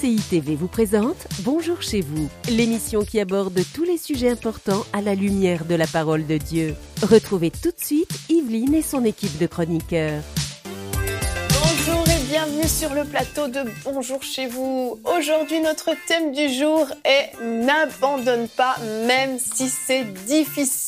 MCI TV vous présente Bonjour chez vous, l'émission qui aborde tous les sujets importants à la lumière de la parole de Dieu. Retrouvez tout de suite Yveline et son équipe de chroniqueurs. Bonjour et bienvenue sur le plateau de Bonjour chez vous. Aujourd'hui, notre thème du jour est « N'abandonne pas même si c'est difficile ».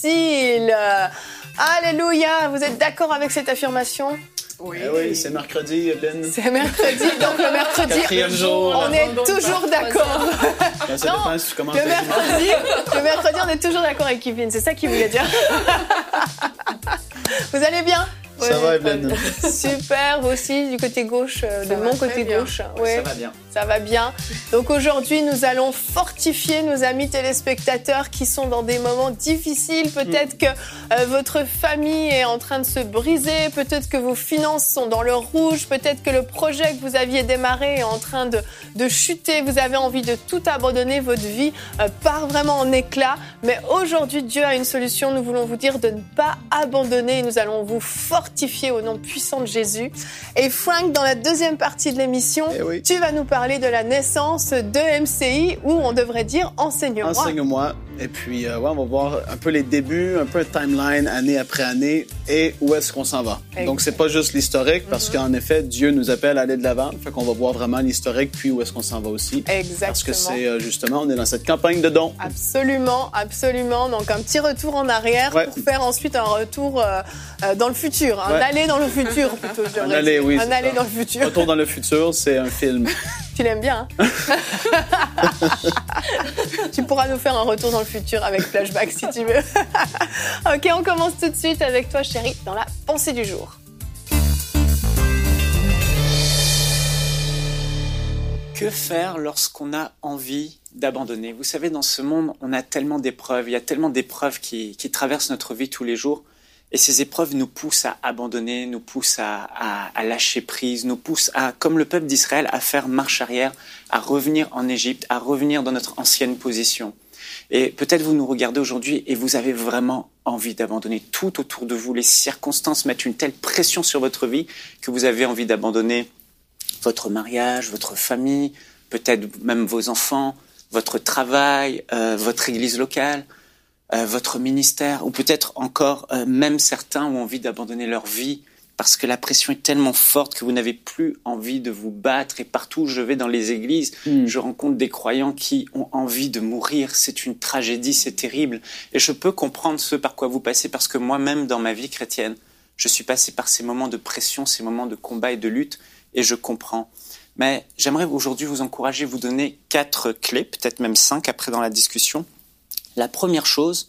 Alléluia, vous êtes d'accord avec cette affirmation ? Oui. Oui, c'est mercredi, Yveline. C'est mercredi, donc le mercredi, quatrième jour, on est toujours d'accord. Ben, ça dépend si tu commences le mercredi, on est toujours d'accord avec Yveline, c'est ça qu'il voulait dire. Vous allez bien ? Ça va, Yveline. Super, vous aussi, du côté gauche, de mon côté gauche. Ouais, ça va bien. Ça va bien. Donc aujourd'hui, nous allons fortifier nos amis téléspectateurs qui sont dans des moments difficiles. Peut-être que votre famille est en train de se briser. Peut-être que vos finances sont dans le rouge. Peut-être que le projet que vous aviez démarré est en train de chuter. Vous avez envie de tout abandonner. Votre vie part vraiment en éclats. Mais aujourd'hui, Dieu a une solution. Nous voulons vous dire de ne pas abandonner. Nous allons vous fortifier au nom puissant de Jésus. Et Frank, dans la deuxième partie de l'émission, tu vas nous parler de la naissance de MCI, ou on devrait dire enseigne-moi. Enseigne-moi. Et puis, on va voir un peu les débuts, un peu un timeline, année après année, et où est-ce qu'on s'en va. Donc, c'est pas juste l'historique, parce qu'en effet, Dieu nous appelle à aller de l'avant. Fait qu'on va voir vraiment l'historique, puis où est-ce qu'on s'en va aussi. Exactement. Parce que c'est, justement, on est dans cette campagne de dons. Absolument, absolument. Donc, un petit retour en arrière pour faire ensuite un retour dans le futur. Un aller dans le futur, plutôt, je devrais dire. Oui, un aller dans le futur. Retour dans le futur, c'est un film. Tu l'aimes bien, hein? Tu pourras nous faire un retour dans le futur avec flashback si tu veux. Ok, on commence tout de suite avec toi, chérie, dans la pensée du jour. Que faire lorsqu'on a envie d'abandonner ? Vous savez, dans ce monde, on a tellement d'épreuves, il y a tellement d'épreuves qui traversent notre vie tous les jours. Et ces épreuves nous poussent à abandonner, nous poussent à lâcher prise, nous poussent à, comme le peuple d'Israël, à faire marche arrière, à revenir en Égypte, à revenir dans notre ancienne position. Et peut-être vous nous regardez aujourd'hui et vous avez vraiment envie d'abandonner tout autour de vous. Les circonstances mettent une telle pression sur votre vie que vous avez envie d'abandonner votre mariage, votre famille, peut-être même vos enfants, votre travail, votre église locale. Votre ministère, ou peut-être encore même certains ont envie d'abandonner leur vie parce que la pression est tellement forte que vous n'avez plus envie de vous battre. Et partout où je vais dans les églises, je rencontre des croyants qui ont envie de mourir. C'est une tragédie, c'est terrible. Et je peux comprendre ce par quoi vous passez, parce que moi-même, dans ma vie chrétienne, je suis passé par ces moments de pression, ces moments de combat et de lutte, et je comprends. Mais j'aimerais aujourd'hui vous encourager, vous donner 4 clés, peut-être même 5 après dans la discussion. La première chose,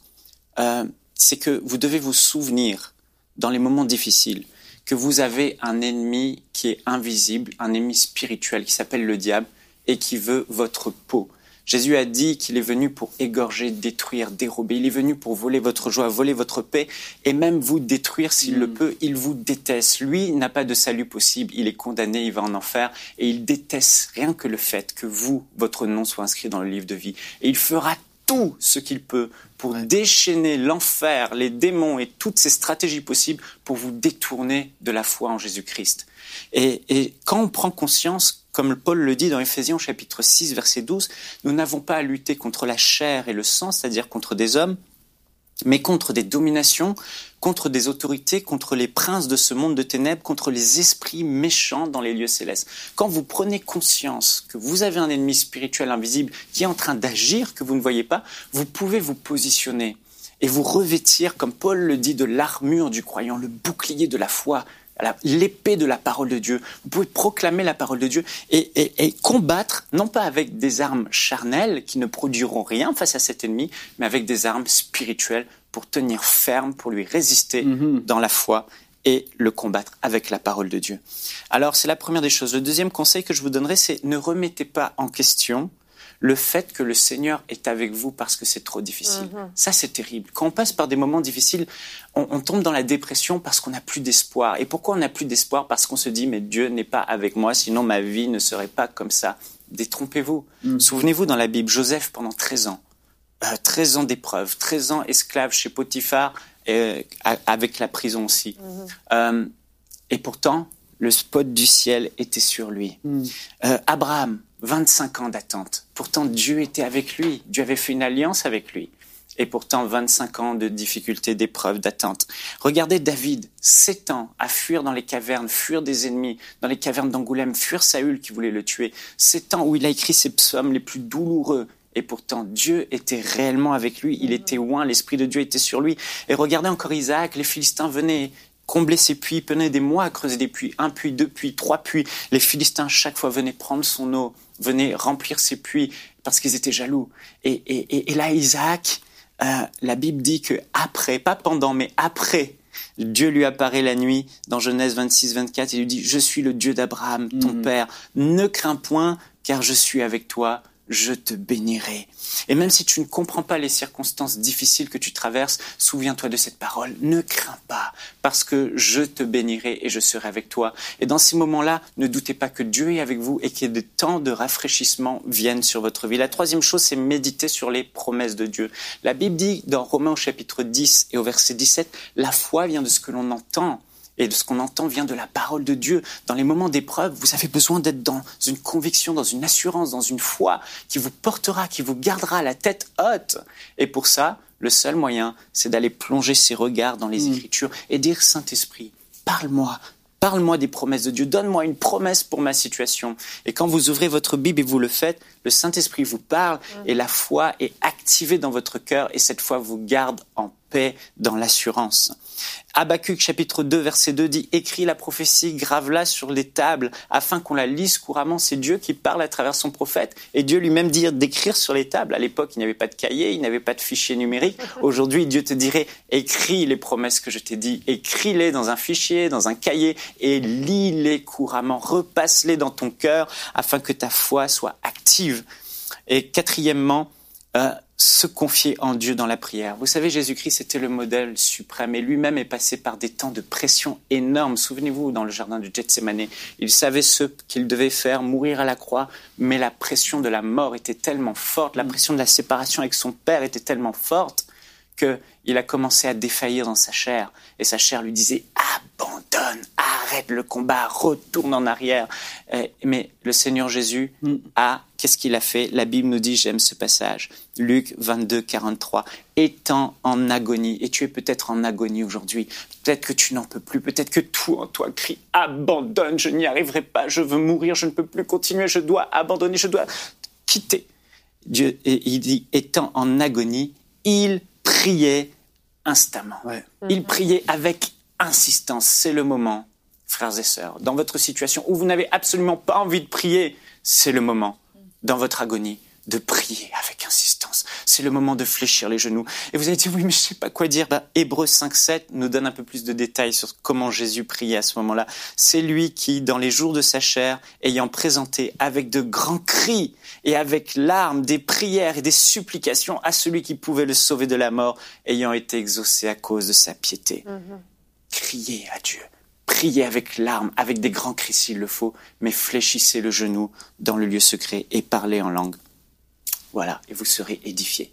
c'est que vous devez vous souvenir, dans les moments difficiles, que vous avez un ennemi qui est invisible, un ennemi spirituel qui s'appelle le diable et qui veut votre peau. Jésus a dit qu'il est venu pour égorger, détruire, dérober. Il est venu pour voler votre joie, voler votre paix et même vous détruire s'il le peut. Il vous déteste. Lui n'a pas de salut possible. Il est condamné, il va en enfer et il déteste rien que le fait que vous, votre nom soit inscrit dans le livre de vie. Et il fera tout ce qu'il peut pour déchaîner l'enfer, les démons et toutes ces stratégies possibles pour vous détourner de la foi en Jésus-Christ. Et quand on prend conscience, comme Paul le dit dans Éphésiens chapitre 6, verset 12, nous n'avons pas à lutter contre la chair et le sang, c'est-à-dire contre des hommes, mais contre des dominations, contre des autorités, contre les princes de ce monde de ténèbres, contre les esprits méchants dans les lieux célestes. Quand vous prenez conscience que vous avez un ennemi spirituel invisible qui est en train d'agir, que vous ne voyez pas, vous pouvez vous positionner et vous revêtir, comme Paul le dit, de l'armure du croyant, le bouclier de la foi, l'épée de la parole de Dieu. Vous pouvez proclamer la parole de Dieu et combattre, non pas avec des armes charnelles qui ne produiront rien face à cet ennemi, mais avec des armes spirituelles pour tenir ferme, pour lui résister dans la foi et le combattre avec la parole de Dieu. Alors, c'est la première des choses. Le deuxième conseil que je vous donnerai, c'est ne remettez pas en question le fait que le Seigneur est avec vous parce que c'est trop difficile. Ça, c'est terrible. Quand on passe par des moments difficiles, on tombe dans la dépression parce qu'on n'a plus d'espoir. Et pourquoi on n'a plus d'espoir ? Parce qu'on se dit, mais Dieu n'est pas avec moi, sinon ma vie ne serait pas comme ça. Détrompez-vous. Souvenez-vous dans la Bible, Joseph, pendant 13 ans, 13 ans d'épreuves, 13 ans esclave chez Potiphar, avec la prison aussi. Et pourtant, le spot du ciel était sur lui. Abraham, 25 ans d'attente. Pourtant, Dieu était avec lui. Dieu avait fait une alliance avec lui. Et pourtant, 25 ans de difficultés, d'épreuves, d'attente. Regardez David, 7 ans à fuir dans les cavernes, fuir des ennemis, dans les cavernes d'Angoulême, fuir Saül qui voulait le tuer. 7 ans où il a écrit ses psaumes les plus douloureux. Et pourtant, Dieu était réellement avec lui. Il était loin, l'Esprit de Dieu était sur lui. Et regardez encore Isaac, les Philistins venaient combler ses puits, prenaient des mois à creuser des puits, 1 puits, 2 puits, 3 puits. Les Philistins, chaque fois, venaient prendre son eau, venaient remplir ses puits parce qu'ils étaient jaloux. Et là, Isaac, la Bible dit que après, pas pendant, mais après, Dieu lui apparaît la nuit dans Genèse 26, 24. Il lui dit « Je suis le Dieu d'Abraham, ton père. Ne crains point, car je suis avec toi. Je te bénirai. » Et même si tu ne comprends pas les circonstances difficiles que tu traverses, souviens-toi de cette parole. Ne crains pas, parce que je te bénirai et je serai avec toi. Et dans ces moments-là, ne doutez pas que Dieu est avec vous et que des temps de rafraîchissement viennent sur votre vie. La troisième chose, c'est méditer sur les promesses de Dieu. La Bible dit dans Romains au chapitre 10 et au verset 17, la foi vient de ce que l'on entend. Et de ce qu'on entend vient de la parole de Dieu. Dans les moments d'épreuve, vous avez besoin d'être dans une conviction, dans une assurance, dans une foi qui vous portera, qui vous gardera la tête haute. Et pour ça, le seul moyen, c'est d'aller plonger ses regards dans les Écritures et dire « Saint-Esprit, parle-moi. Parle-moi des promesses de Dieu. Donne-moi une promesse pour ma situation. » Et quand vous ouvrez votre Bible et vous le faites, le Saint-Esprit vous parle et la foi est activée dans votre cœur et cette foi vous garde en paix dans l'assurance. Habakkuk chapitre 2 verset 2 dit « Écris la prophétie, grave-la sur les tables afin qu'on la lise couramment. » C'est Dieu qui parle à travers son prophète et Dieu lui-même dit d'écrire sur les tables. À l'époque, il n'y avait pas de cahier, il n'y avait pas de fichier numérique. Aujourd'hui, Dieu te dirait « Écris les promesses que je t'ai dit, écris-les dans un fichier, dans un cahier et lis-les couramment, repasse-les dans ton cœur afin que ta foi soit active. » Et quatrièmement, se confier en Dieu dans la prière. Vous savez, Jésus-Christ était le modèle suprême et lui-même est passé par des temps de pression énormes. Souvenez-vous, dans le jardin du Gethsémanée, il savait ce qu'il devait faire, mourir à la croix, mais la pression de la mort était tellement forte, la pression de la séparation avec son Père était tellement forte qu'il a commencé à défaillir dans sa chair. Et sa chair lui disait « Abandonne, arrête le combat, retourne en arrière. » Mais le Seigneur Jésus qu'est-ce qu'il a fait? La Bible nous dit, j'aime ce passage, Luc 22, 43, étant en agonie, et tu es peut-être en agonie aujourd'hui, peut-être que tu n'en peux plus, peut-être que tout en toi crie « Abandonne, je n'y arriverai pas, je veux mourir, je ne peux plus continuer, je dois abandonner, je dois quitter. » Dieu, et il dit, étant en agonie, il priait instamment. Ouais. Il priait avec insistance. C'est le moment, frères et sœurs, dans votre situation où vous n'avez absolument pas envie de prier, c'est le moment, dans votre agonie, de prier avec insistance. C'est le moment de fléchir les genoux. Et vous allez dire, oui, mais je ne sais pas quoi dire. Hébreux 5.7 nous donne un peu plus de détails sur comment Jésus priait à ce moment-là. C'est lui qui, dans les jours de sa chair, ayant présenté avec de grands cris et avec larmes des prières et des supplications à celui qui pouvait le sauver de la mort, ayant été exaucé à cause de sa piété. Criez à Dieu. Priez avec larmes, avec des grands cris s'il le faut, mais fléchissez le genou dans le lieu secret et parlez en langue. Voilà, et vous serez édifiés.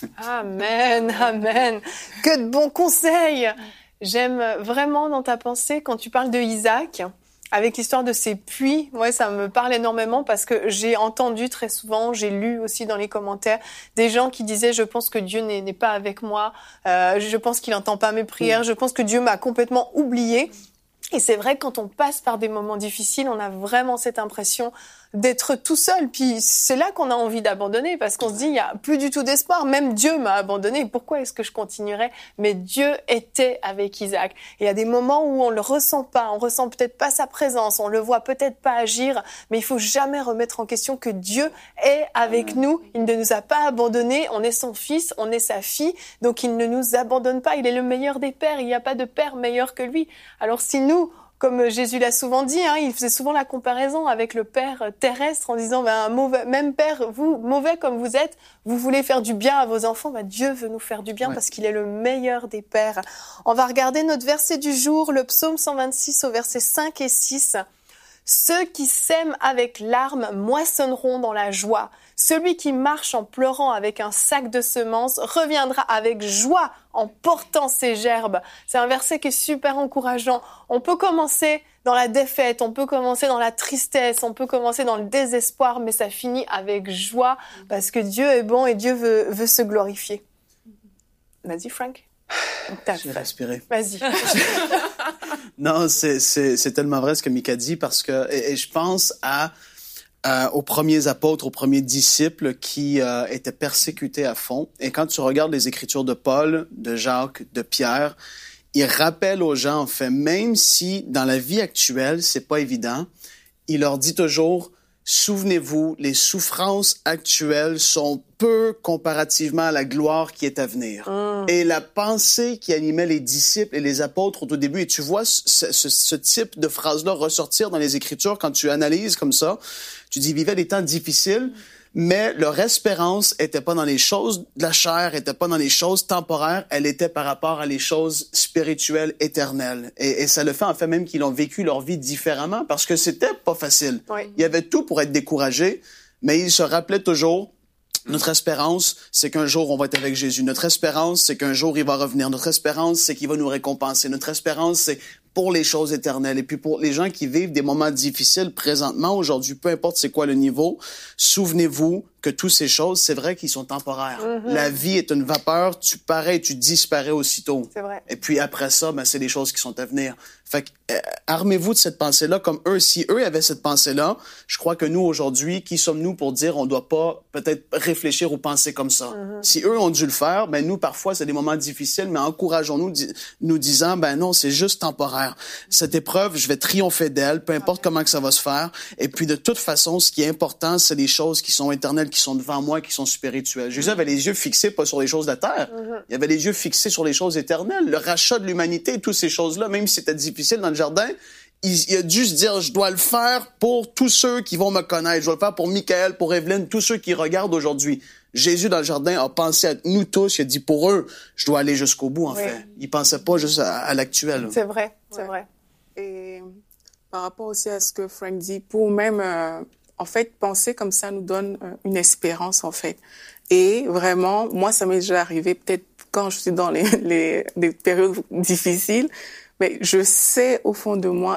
Amen, amen. Que de bons conseils. J'aime vraiment dans ta pensée quand tu parles de Isaac, avec l'histoire de ses puits. Ouais, ça me parle énormément parce que j'ai entendu très souvent, j'ai lu aussi dans les commentaires, des gens qui disaient « Je pense que Dieu n'est pas avec moi, je pense qu'il n'entend pas mes prières, je pense que Dieu m'a complètement oublié ». Et c'est vrai que quand on passe par des moments difficiles, on a vraiment cette impression d'être tout seul. Puis c'est là qu'on a envie d'abandonner parce qu'on se dit, il n'y a plus du tout d'espoir. Même Dieu m'a abandonné. Pourquoi est-ce que je continuerais? Mais Dieu était avec Isaac. Et il y a des moments où on le ressent pas. On ressent peut-être pas sa présence. On le voit peut-être pas agir. Mais il faut jamais remettre en question que Dieu est avec nous. Il ne nous a pas abandonnés. On est son fils. On est sa fille. Donc il ne nous abandonne pas. Il est le meilleur des pères. Il n'y a pas de père meilleur que lui. Alors si nous, comme Jésus l'a souvent dit, il faisait souvent la comparaison avec le Père terrestre en disant même Père, vous, mauvais comme vous êtes, vous voulez faire du bien à vos enfants, Dieu veut nous faire du bien parce qu'il est le meilleur des pères. On va regarder notre verset du jour, le psaume 126 au verset 5 et 6. Ceux qui sèment avec larmes moissonneront dans la joie. Celui qui marche en pleurant avec un sac de semences reviendra avec joie en portant ses gerbes. C'est un verset qui est super encourageant. On peut commencer dans la défaite, on peut commencer dans la tristesse, on peut commencer dans le désespoir, mais ça finit avec joie parce que Dieu est bon et Dieu veut se glorifier. Vas-y, Frank. J'ai respiré. Vas-y. Non, c'est tellement vrai ce que Mika dit parce que et je pense aux premiers apôtres, aux premiers disciples qui étaient persécutés à fond. Et quand tu regardes les écritures de Paul, de Jacques, de Pierre, il rappelle aux gens, en fait, même si dans la vie actuelle, c'est pas évident, il leur dit toujours, souvenez-vous, les souffrances actuelles sont peu comparativement à la gloire qui est à venir. Et la pensée qui animait les disciples et les apôtres au début, et tu vois ce type de phrase-là ressortir dans les Écritures quand tu analyses comme ça, tu dis, ils vivaient des temps difficiles, mais leur espérance était pas dans les choses de la chair, était pas dans les choses temporaires, elle était par rapport à les choses spirituelles, éternelles. Et ça le fait en fait même qu'ils ont vécu leur vie différemment parce que c'était pas facile. Oui. Il y avait tout pour être découragé, mais ils se rappelaient toujours, notre espérance, c'est qu'un jour on va être avec Jésus. Notre espérance, c'est qu'un jour il va revenir. Notre espérance, c'est qu'il va nous récompenser. Notre espérance, c'est pour les choses éternelles. Et puis pour les gens qui vivent des moments difficiles présentement, aujourd'hui, peu importe c'est quoi le niveau, souvenez-vous que toutes ces choses, c'est vrai qu'ils sont temporaires. La vie est une vapeur, tu parais, tu disparais aussitôt. C'est vrai. Et puis après ça, ben, c'est des choses qui sont à venir. Fait que, armez-vous de cette pensée-là comme eux. Si eux avaient cette pensée-là, je crois que nous, aujourd'hui, qui sommes-nous pour dire on doit pas peut-être réfléchir ou penser comme ça? Si eux ont dû le faire, ben nous, parfois, c'est des moments difficiles, mais encourageons-nous nous disant, ben non, c'est juste temporaire. Cette épreuve, je vais triompher d'elle, peu importe comment que ça va se faire. Et puis, de toute façon, ce qui est important, c'est les choses qui sont éternelles, qui sont devant moi, qui sont spirituelles. Jésus avait les yeux fixés pas sur les choses de la terre. Il avait les yeux fixés sur les choses éternelles. Le rachat de l'humanité, toutes ces choses-là, même si c'était difficile dans le jardin, il a dû se dire, je dois le faire pour tous ceux qui vont me connaître. Je dois le faire pour Michael, pour Evelyne, tous ceux qui regardent aujourd'hui. Jésus, dans le jardin, a pensé à nous tous. Il a dit, pour eux, je dois aller jusqu'au bout, en fait. Il pensait pas juste à l'actuel. C'est vrai, c'est vrai. Et par rapport aussi à ce que Frank dit, pour même, en fait, penser comme ça nous donne une espérance, en fait. Et vraiment, moi, ça m'est déjà arrivé, peut-être quand je suis dans les périodes difficiles, mais je sais au fond de moi,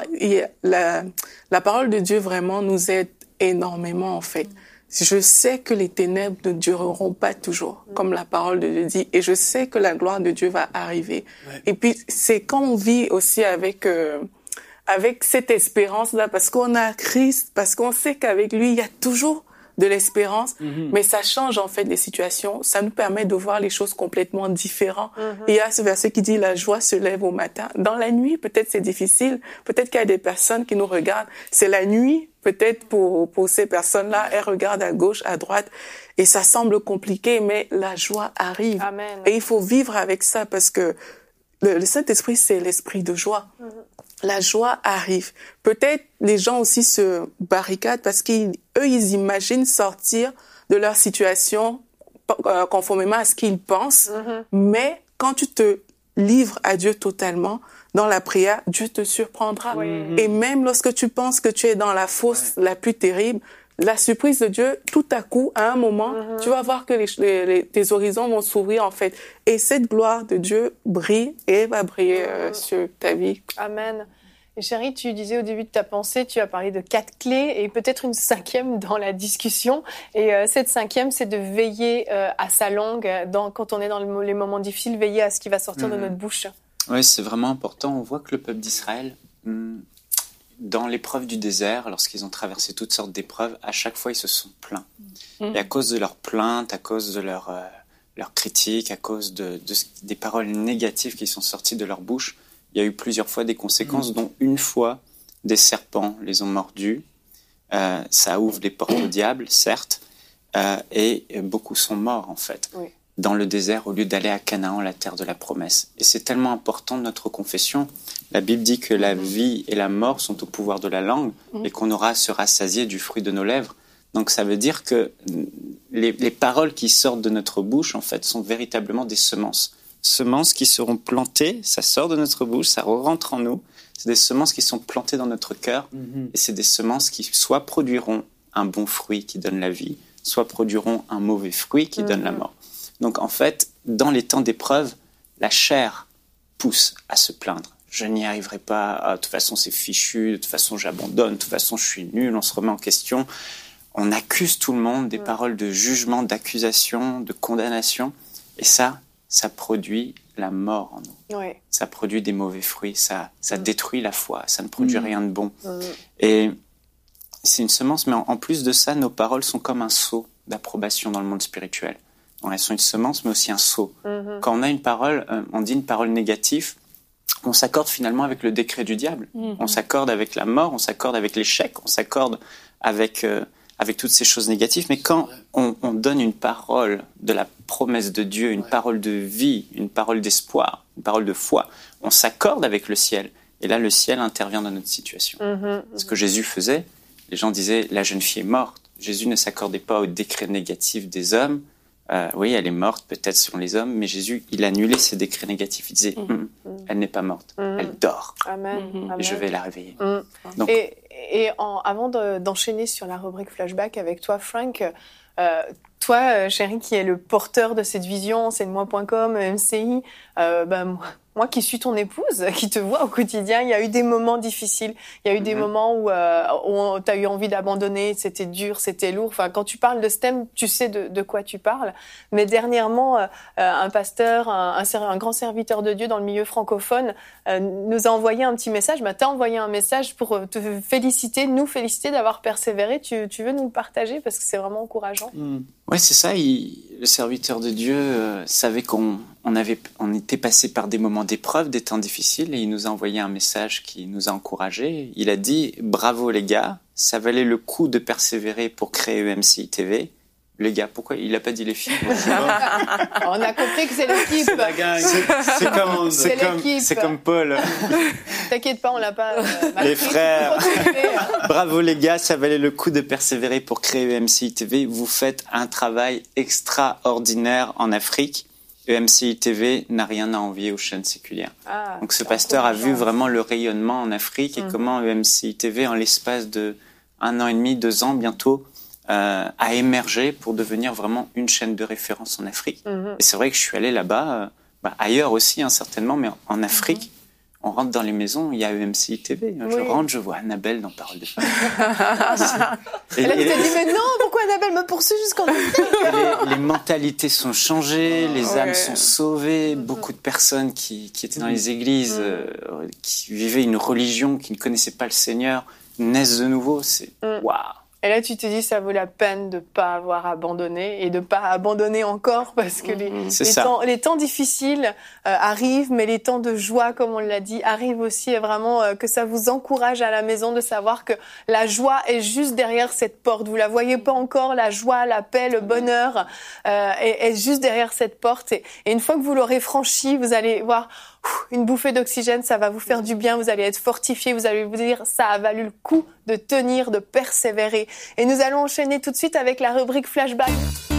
la parole de Dieu vraiment nous aide énormément, en fait. Je sais que les ténèbres ne dureront pas toujours, comme la parole de Dieu dit, et je sais que la gloire de Dieu va arriver. Ouais. Et puis, c'est quand on vit aussi avec cette espérance-là, parce qu'on a Christ, parce qu'on sait qu'avec lui, il y a toujours de l'espérance, mais ça change en fait les situations, ça nous permet de voir les choses complètement différentes. Il y a ce verset qui dit « La joie se lève au matin ». Dans la nuit, peut-être c'est difficile, peut-être qu'il y a des personnes qui nous regardent, c'est la nuit, peut-être pour ces personnes-là, elles regardent à gauche, à droite, et ça semble compliqué, mais la joie arrive. Amen. Et il faut vivre avec ça, parce que le Saint-Esprit, c'est l'esprit de joie. La joie arrive. Peut-être les gens aussi se barricadent parce ils imaginent sortir de leur situation conformément à ce qu'ils pensent. Mais quand tu te livres à Dieu totalement, dans la prière, Dieu te surprendra. Et même lorsque tu penses que tu es dans la fosse la plus terrible, la surprise de Dieu, tout à coup, à un moment, tu vas voir que tes horizons vont s'ouvrir, en fait. Et cette gloire de Dieu brille et va briller sur ta vie. Amen. Et chérie, tu disais au début de ta pensée, tu as parlé de 4 clés et peut-être une 5e dans la discussion. Et cette 5e, c'est de veiller à sa langue. Quand on est dans les moments difficiles, veiller à ce qui va sortir de notre bouche. Oui, c'est vraiment important. On voit que le peuple d'Israël... dans l'épreuve du désert, lorsqu'ils ont traversé toutes sortes d'épreuves, à chaque fois, ils se sont plaints. Et à cause de leurs plaintes, à cause de leurs critiques, à cause des paroles négatives qui sont sorties de leur bouche, il y a eu plusieurs fois des conséquences, dont une fois, des serpents les ont mordus. Ça ouvre les portes au diable, certes, et beaucoup sont morts, en fait, dans le désert, au lieu d'aller à Canaan, la terre de la promesse. Et c'est tellement important, notre confession. La Bible dit que la vie et la mort sont au pouvoir de la langue et qu'on se rassasié du fruit de nos lèvres. Donc ça veut dire que les paroles qui sortent de notre bouche, en fait, sont véritablement des semences. Semences qui seront plantées, ça sort de notre bouche, ça rentre en nous. C'est des semences qui sont plantées dans notre cœur et c'est des semences qui soit produiront un bon fruit qui donne la vie, soit produiront un mauvais fruit qui donne la mort. Donc en fait, dans les temps d'épreuve, la chair pousse à se plaindre. je n'y arriverai pas, de toute façon c'est fichu, de toute façon j'abandonne, de toute façon je suis nul, on se remet en question. On accuse tout le monde, des paroles de jugement, d'accusation, de condamnation. Et ça produit la mort en nous. Ouais. Ça produit des mauvais fruits, ça détruit la foi, ça ne produit rien de bon. Et c'est une semence, mais en plus de ça, nos paroles sont comme un seau d'approbation dans le monde spirituel. Donc, elles sont une semence, mais aussi un seau. Quand on a une parole, on dit une parole négative, on s'accorde finalement avec le décret du diable. On s'accorde avec la mort, on s'accorde avec l'échec, on s'accorde avec toutes ces choses négatives. Mais quand on donne une parole de la promesse de Dieu, une parole de vie, une parole d'espoir, une parole de foi, on s'accorde avec le ciel. Et là, le ciel intervient dans notre situation. Ce que Jésus faisait, les gens disaient, la jeune fille est morte. Jésus ne s'accordait pas au décret négatif des hommes. Oui, elle est morte peut-être selon les hommes, mais Jésus, il annulait ces décrets négatifs. Il disait, elle n'est pas morte, elle dort. Amen. Et je vais la réveiller. Donc, avant d'enchaîner sur la rubrique flashback avec toi, Frank, toi, chérie, qui est le porteur de cette vision, enseigne-moi.com, MCI, moi qui suis ton épouse, qui te vois au quotidien, il y a eu des moments difficiles, il y a eu des moments où tu as eu envie d'abandonner, c'était dur, c'était lourd. Enfin, quand tu parles de ce thème, tu sais de quoi tu parles. Mais dernièrement, un pasteur, un grand serviteur de Dieu dans le milieu francophone nous a envoyé un petit message, t'a envoyé un message pour te féliciter, nous féliciter d'avoir persévéré. Tu veux nous le partager parce que c'est vraiment encourageant. Ouais, c'est ça. Le serviteur de Dieu savait qu'on était passé par des moments d'épreuve, des temps difficiles, et il nous a envoyé un message qui nous a encouragés. Il a dit « Bravo les gars, ça valait le coup de persévérer pour créer EMCI TV. » Les gars, pourquoi il n'a pas dit les filles? On a compris que c'est l'équipe. La gang. C'est comme Paul. T'inquiète pas, on l'a pas. Les frères. Bravo les gars, ça valait le coup de persévérer pour créer EMCI TV. Vous faites un travail extraordinaire en Afrique. EMCI TV n'a rien à envier aux chaînes séculières. Donc ce pasteur a vu vraiment le rayonnement en Afrique et comment EMCI TV, en l'espace de 1 an et demi, 2 ans bientôt, a émergé pour devenir vraiment une chaîne de référence en Afrique. Et c'est vrai que je suis allé là-bas, ailleurs aussi certainement, mais en Afrique, on rentre dans les maisons, il y a EMCI TV. Je rentre, je vois Annabelle dans Parole de Femme. Et là, tu t'es dit, mais non, pourquoi Annabelle me poursuit jusqu'en Afrique? Les mentalités sont changées, les âmes sont sauvées. Beaucoup de personnes qui étaient dans les églises, qui vivaient une religion, qui ne connaissaient pas le Seigneur, naissent de nouveau. C'est waouh! Et là, tu te dis, ça vaut la peine de pas avoir abandonné et de pas abandonner encore parce que les temps difficiles arrivent, mais les temps de joie, comme on l'a dit, arrivent aussi. Et vraiment, que ça vous encourage à la maison de savoir que la joie est juste derrière cette porte. Vous la voyez pas encore, la joie, la paix, le bonheur est juste derrière cette porte. Et une fois que vous l'aurez franchie, vous allez voir une bouffée d'oxygène, ça va vous faire du bien, vous allez être fortifié, vous allez vous dire ça a valu le coup de tenir, de persévérer. Et nous allons enchaîner tout de suite avec la rubrique flashback.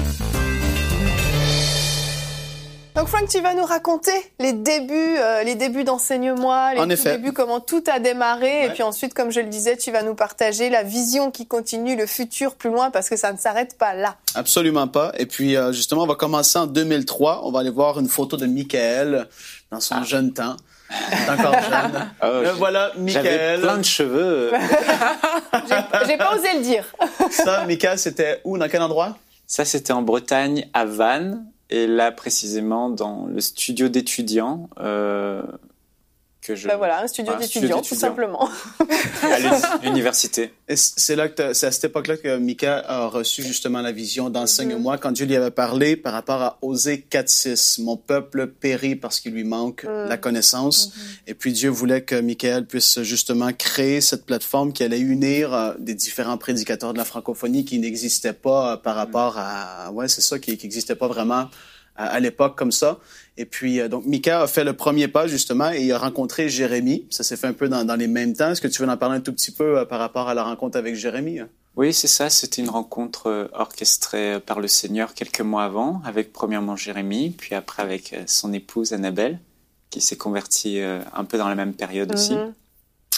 Donc Frank, tu vas nous raconter les débuts d'Enseigne-moi, débuts, comment tout a démarré. Et puis ensuite, comme je le disais, tu vas nous partager la vision qui continue, le futur plus loin, parce que ça ne s'arrête pas là. Absolument pas. Et puis justement, on va commencer en 2003. On va aller voir une photo de Michael dans son jeune temps. Encore jeune. Voilà, Michael. J'avais plein de cheveux. J'ai pas osé le dire. Ça, Michael, c'était où? Dans quel endroit? Ça, c'était en Bretagne, à Vannes. Et là, précisément, dans le studio d'étudiants que je... voilà, un studio d'étudiants, tout simplement. À l'université. Et c'est à cette époque-là que Mika a reçu justement la vision d'Enseigne-moi, quand Dieu lui avait parlé par rapport à Osée 4.6. Mon peuple périt parce qu'il lui manque la connaissance. Et puis Dieu voulait que Michael puisse justement créer cette plateforme qui allait unir des différents prédicateurs de la francophonie qui n'existaient pas par rapport à... Ouais, c'est ça, qui n'existait pas vraiment à l'époque comme ça. Et puis, donc, Mika a fait le premier pas, justement, et il a rencontré Jérémie. Ça s'est fait un peu dans les mêmes temps. Est-ce que tu veux en parler un tout petit peu par rapport à la rencontre avec Jérémie? Oui, c'est ça. C'était une rencontre orchestrée par le Seigneur quelques mois avant, avec premièrement Jérémie, puis après avec son épouse Annabelle, qui s'est convertie un peu dans la même période aussi.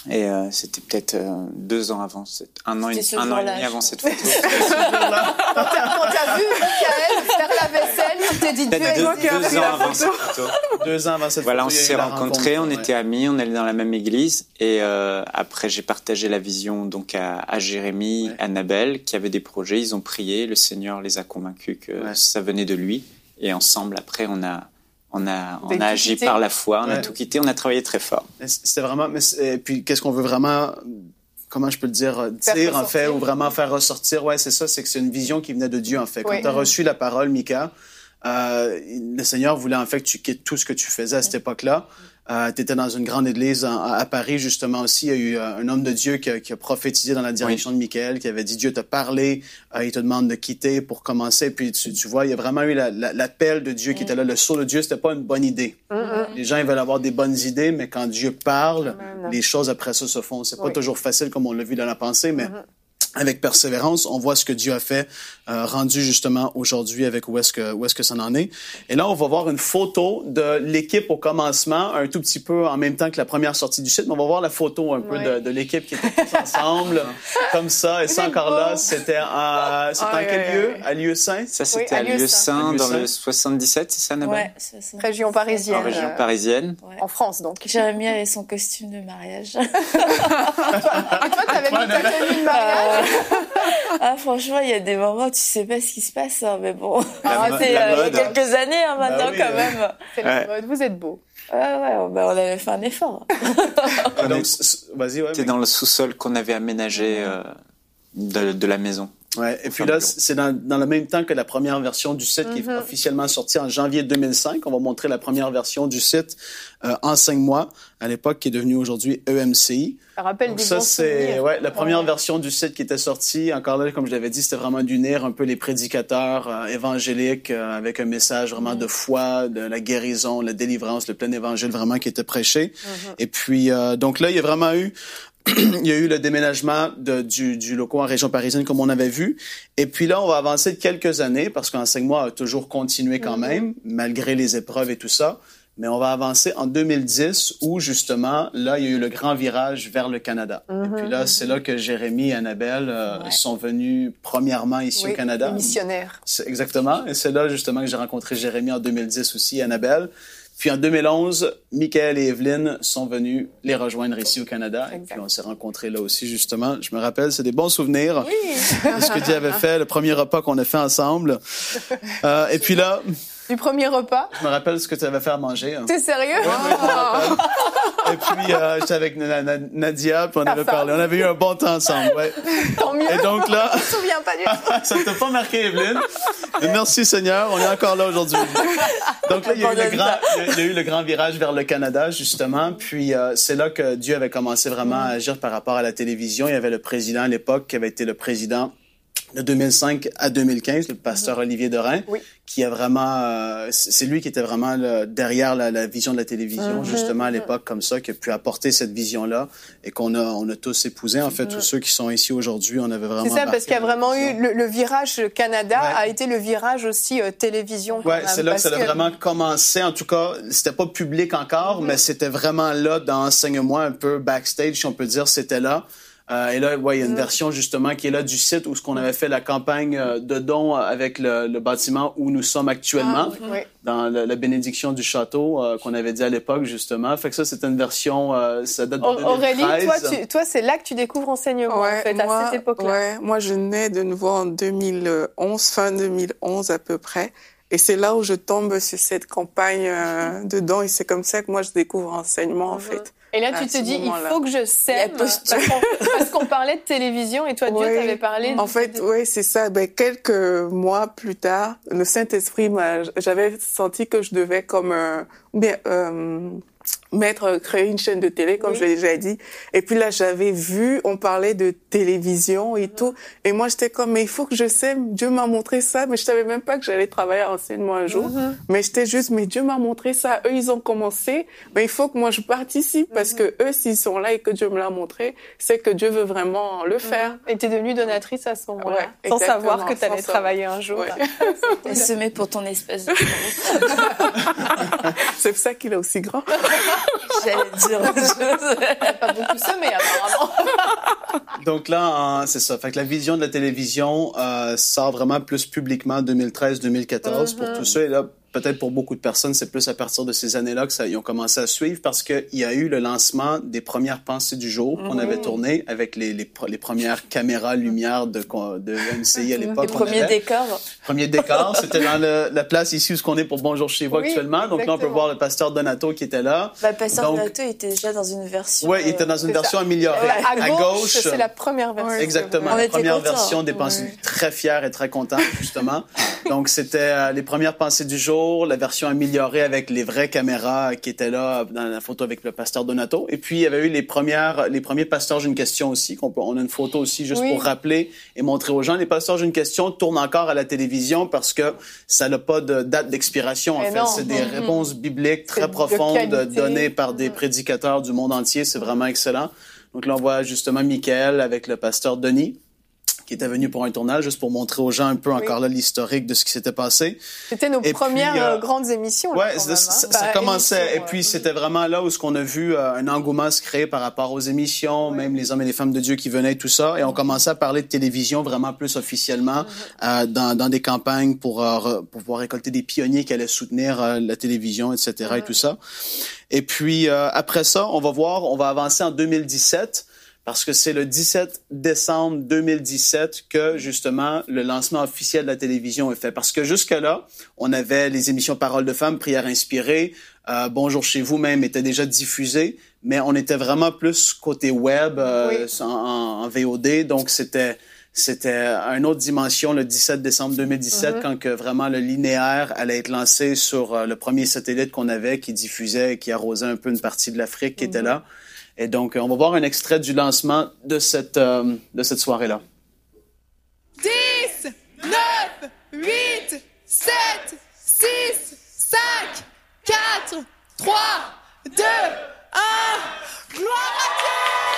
Et c'était peut-être 2 ans avant, un an et demi avant cette photo. Quand t'as vu Michael faire la vaisselle, tu t'es dit Dieu est 2 ans avant cette photo. 2 ans avant cette Voilà, photo. on s'est rencontrés, on était amis, on allait dans la même église. Et après, j'ai partagé la vision donc à Jérémy, Annabelle, qui avaient des projets. Ils ont prié, le Seigneur les a convaincus que ça venait de lui. Et ensemble, après, on a agi par la foi, on a tout quitté, on a travaillé très fort. C'était vraiment... Et puis, qu'est-ce qu'on veut vraiment... Comment je peux le dire en fait, ou vraiment faire ressortir? Ouais, c'est ça, c'est que c'est une vision qui venait de Dieu, en fait. Quand tu as reçu la parole, Mika, le Seigneur voulait, en fait, que tu quittes tout ce que tu faisais à cette époque-là. Tu étais dans une grande église à Paris, justement, aussi. Il y a eu un homme de Dieu qui a prophétisé dans la direction de Michael, qui avait dit, Dieu t'a parlé, il te demande de quitter pour commencer. Puis, tu vois, il y a vraiment eu l'appel de Dieu qui était là. Le sceau de Dieu, c'était pas une bonne idée. Les gens, ils veulent avoir des bonnes idées, mais quand Dieu parle, les choses après ça se font. C'est pas toujours facile, comme on l'a vu dans la pensée, mais... Avec persévérance, on voit ce que Dieu a fait, rendu justement aujourd'hui avec où est-ce que ça en est. Et là, on va voir une photo de l'équipe au commencement, un tout petit peu en même temps que la première sortie du site, mais on va voir la photo un peu de l'équipe qui était tous ensemble, comme ça. Et ça, encore là, c'était en quel lieu? À Lieu Saint? Ça, c'était à Lieu Saint, dans le 77, c'est ça, Annabelle? Ouais, c'est ça. Région parisienne. En région parisienne. En France, donc. Jérémy avait son costume de mariage. Et toi, t'avais mis ta tenue de mariage? Franchement, il y a des moments où tu sais pas ce qui se passe, hein, mais bon. C'est il y mode. a quelques années, maintenant, quand même. C'est la mode. Vous êtes beau. On avait fait un effort. Donc, vas-y, C'était dans le sous-sol qu'on avait aménagé de la maison. Ouais, et puis là, c'est dans le même temps que la première version du site qui est officiellement sortie en janvier 2005. On va montrer la première version du site en 5 mois, à l'époque, qui est devenue aujourd'hui EMCI. Ça rappelle des bons c'est souvenirs. la première version du site qui était sortie. Encore là, comme je l'avais dit, c'était vraiment d'unir un peu les prédicateurs évangéliques avec un message vraiment de foi, de la guérison, la délivrance, le plein évangile vraiment qui était prêché. Et puis, donc là, il y a vraiment eu il y a eu le déménagement du local en région parisienne, comme on avait vu. Et puis là, on va avancer de quelques années, parce qu'en 5 mois a toujours continué quand même, malgré les épreuves et tout ça. Mais on va avancer en 2010, où justement, là, il y a eu le grand virage vers le Canada. Et puis là, c'est là que Jérémy et Annabelle sont venus premièrement ici au Canada. Les missionnaires. Exactement. Et c'est là, justement, que j'ai rencontré Jérémy en 2010 aussi, et Annabelle. Puis en 2011, Michael et Evelyne sont venus les rejoindre ici au Canada. Et puis on s'est rencontrés là aussi, justement. Je me rappelle, c'est des bons souvenirs de ce que Dieu avait fait, le premier repas qu'on a fait ensemble. Et puis là... Du premier repas. Je me rappelle ce que tu avais fait à manger. Hein. T'es sérieux? Oui, je me rappelle. Et puis, j'étais avec Nadia, puis on avait parlé. On avait eu un bon temps ensemble, ouais. Tant mieux. Et donc là... Je me souviens pas du tout. Ça ne t'a pas marqué, Evelyne. Mais merci Seigneur, on est encore là aujourd'hui. Donc là, il y a eu le grand virage vers le Canada, justement. Puis c'est là que Dieu avait commencé vraiment à agir par rapport à la télévision. Il y avait le président à l'époque qui avait été le président de 2005 à 2015, le pasteur Olivier Dorin, qui a vraiment... c'est lui qui était vraiment derrière la vision de la télévision, justement, à l'époque, comme ça, qui a pu apporter cette vision-là et qu'on a tous épousé. En fait, tous ceux qui sont ici aujourd'hui, on avait vraiment... C'est ça, parce qu'il y a vraiment eu... Le virage Canada a été le virage aussi télévision. Oui, c'est là que ça a vraiment commencé. En tout cas, c'était pas public encore, mais c'était vraiment là, dans Enseigne-moi, un peu backstage, si on peut dire, c'était là. Et là, il y a une version justement qui est là du site où ce qu'on avait fait la campagne de dons avec le bâtiment où nous sommes actuellement, dans la bénédiction du château qu'on avait dit à l'époque justement. Fait que ça, c'est une version, ça date de 2013. Aurélie, toi, c'est là que tu découvres Enseignement, en fait, à cette époque-là. Ouais, moi, je nais de nouveau en 2011, fin 2011 à peu près. Et c'est là où je tombe sur cette campagne de dons. Et c'est comme ça que moi, je découvre Enseignement, en fait. Et là, tu te dis, il faut que je sème, parce qu'on parlait de télévision et toi, Dieu t'avait parlé. En fait, oui, c'est ça. Quelques mois plus tard, le Saint-Esprit j'avais senti que je devais créer une chaîne de télé, comme je l'ai déjà dit. Et puis là, j'avais vu, on parlait de télévision et tout. Et moi, j'étais comme, mais il faut que je sème. Dieu m'a montré ça, mais je savais même pas que j'allais travailler à Enseignement un jour. Mais j'étais juste, mais Dieu m'a montré ça. Eux, ils ont commencé. Mais il faut que moi, je participe parce que eux, s'ils sont là et que Dieu me l'a montré, c'est que Dieu veut vraiment le faire. Et t'es devenue donatrice à ce moment-là. Sans savoir que t'allais travailler un jour. Et semer pour ton espèce de... C'est pour ça qu'il est aussi grand. J'allais dire autre chose. Pas beaucoup semé, apparemment. Donc là, c'est ça. Fait que la vision de la télévision sort vraiment plus publiquement en 2013-2014 pour tout ça. Et là, peut-être pour beaucoup de personnes, c'est plus à partir de ces années-là qu'ils ont commencé à suivre parce qu'il y a eu le lancement des premières pensées du jour qu'on avait tourné avec les premières caméras lumière de MCI à l'époque. Les premiers décors. Premier décor, c'était dans la place ici où on est pour Bonjour chez vous actuellement. Donc là, on peut voir le pasteur Donato qui était là. Le pasteur Donato était déjà dans une version... Oui, il était dans une version améliorée. À gauche, c'est la première version. Exactement, la première version des pensées. Très fier et très content, justement. Donc, c'était les premières pensées du jour, la version améliorée avec les vraies caméras qui étaient là dans la photo avec le pasteur Donato. Et puis, il y avait eu les premiers pasteurs J'ai une question aussi. On a une photo aussi juste pour rappeler et montrer aux gens. Les pasteurs J'ai une question tournent encore à la télévision parce que ça n'a pas de date d'expiration. En fait, c'est des réponses bibliques très profondes données par des prédicateurs du monde entier. C'est vraiment excellent. Donc là, on voit justement Michael avec le pasteur Denis qui était venu pour un tournage, juste pour montrer aux gens un peu encore là l'historique de ce qui s'était passé. C'était nos premières grandes émissions. Ouais, ça commençait. Et puis, c'était vraiment là où on a vu un engouement se créer par rapport aux émissions, même les hommes et les femmes de Dieu qui venaient, tout ça. Et on commençait à parler de télévision vraiment plus officiellement dans des campagnes pour pouvoir récolter des pionniers qui allaient soutenir la télévision, etc. et tout ça. Et puis, après ça, on va avancer en 2017. Parce que c'est le 17 décembre 2017 que, justement, le lancement officiel de la télévision est fait. Parce que jusque-là, on avait les émissions Paroles de femmes, Prières inspirées, Bonjour chez vous même était déjà diffusé, mais on était vraiment plus côté web, en VOD. Donc, c'était une autre dimension le 17 décembre 2017 quand que vraiment le linéaire allait être lancé sur le premier satellite qu'on avait qui diffusait et qui arrosait un peu une partie de l'Afrique qui était là. Et donc, on va voir un extrait du lancement de cette soirée-là. 10, 9, 8, 7, 6, 5, 4, 3, 2, 1. Gloire à Dieu!